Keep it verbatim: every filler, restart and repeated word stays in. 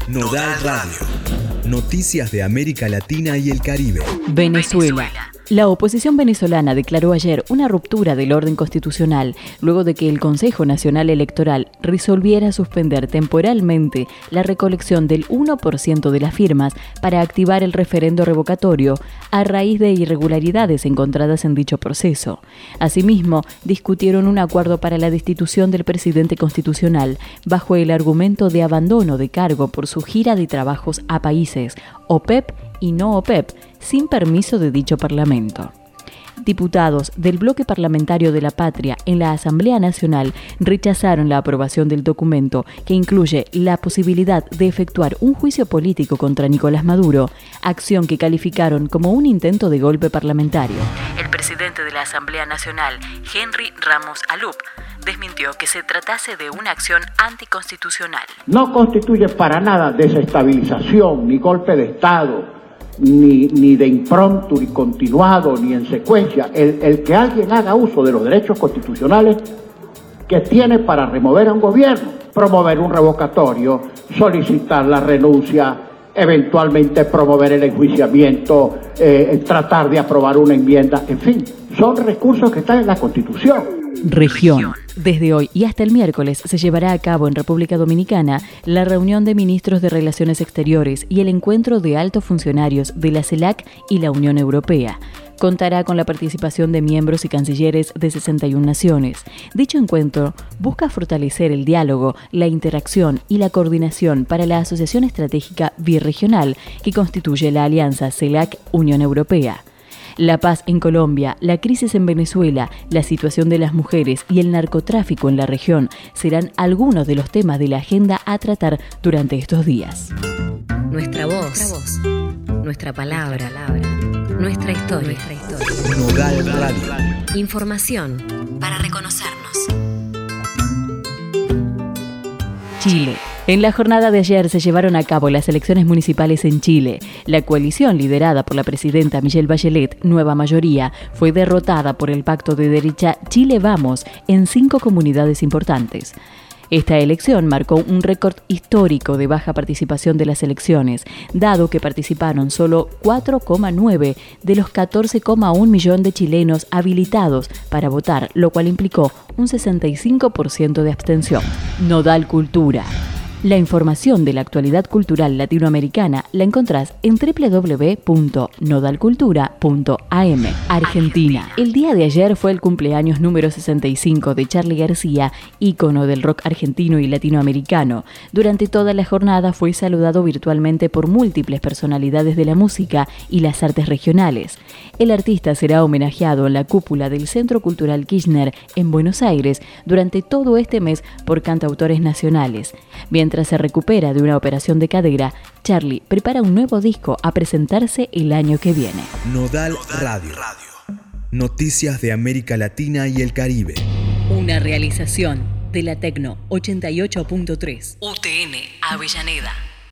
Nodal Radio. Noticias de América Latina y el Caribe. Venezuela. La oposición venezolana declaró ayer una ruptura del orden constitucional luego de que el Consejo Nacional Electoral resolviera suspender temporalmente la recolección del uno por ciento de las firmas para activar el referendo revocatorio a raíz de irregularidades encontradas en dicho proceso. Asimismo, discutieron un acuerdo para la destitución del presidente constitucional bajo el argumento de abandono de cargo por su gira de trabajos a países, O P E P y no O P E P, sin permiso de dicho Parlamento. Diputados del bloque parlamentario de la Patria en la Asamblea Nacional rechazaron la aprobación del documento que incluye la posibilidad de efectuar un juicio político contra Nicolás Maduro, acción que calificaron como un intento de golpe parlamentario. El presidente de la Asamblea Nacional, Henry Ramos Alup, desmintió que se tratase de una acción anticonstitucional. No constituye para nada desestabilización ni golpe de Estado, Ni, ni de impromptu, ni continuado, ni en secuencia, el, el que alguien haga uso de los derechos constitucionales que tiene para remover a un gobierno, promover un revocatorio, solicitar la renuncia, eventualmente promover el enjuiciamiento, eh, tratar de aprobar una enmienda, en fin, son recursos que están en la Constitución. Región. Desde hoy y hasta el miércoles se llevará a cabo en República Dominicana la reunión de ministros de Relaciones Exteriores y el encuentro de altos funcionarios de la CELAC y la Unión Europea. Contará con la participación de miembros y cancilleres de sesenta y una naciones. Dicho encuentro busca fortalecer el diálogo, la interacción y la coordinación para la asociación estratégica birregional que constituye la alianza CELAC-Unión Europea. La paz en Colombia, la crisis en Venezuela, la situación de las mujeres y el narcotráfico en la región serán algunos de los temas de la agenda a tratar durante estos días. Nuestra voz, nuestra, voz, nuestra palabra, palabra, nuestra historia. Nuestra historia. Nodal Radio. Información para reconocernos. Chile. En la jornada de ayer se llevaron a cabo las elecciones municipales en Chile. La coalición liderada por la presidenta Michelle Bachelet, Nueva Mayoría, fue derrotada por el pacto de derecha Chile Vamos en cinco comunidades importantes. Esta elección marcó un récord histórico de baja participación de las elecciones, dado que participaron solo cuatro coma nueve de los catorce coma uno millón de chilenos habilitados para votar, lo cual implicó un sesenta y cinco por ciento de abstención. Nodal Cultura. La información de la actualidad cultural latinoamericana la encontrás en doble u doble u doble u punto nodal cultura punto a eme. Argentina. El día de ayer fue el cumpleaños número sesenta y cinco de Charly García, ícono del rock argentino y latinoamericano. Durante toda la jornada fue saludado virtualmente por múltiples personalidades de la música y las artes regionales. El artista será homenajeado en la cúpula del Centro Cultural Kirchner en Buenos Aires durante todo este mes por cantautores nacionales. Mientras se recupera de una operación de cadera, Charly prepara un nuevo disco a presentarse el año que viene. Nodal Radio. Noticias de América Latina y el Caribe. Una realización de la Tecno ochenta y ocho punto tres. U T N Avellaneda.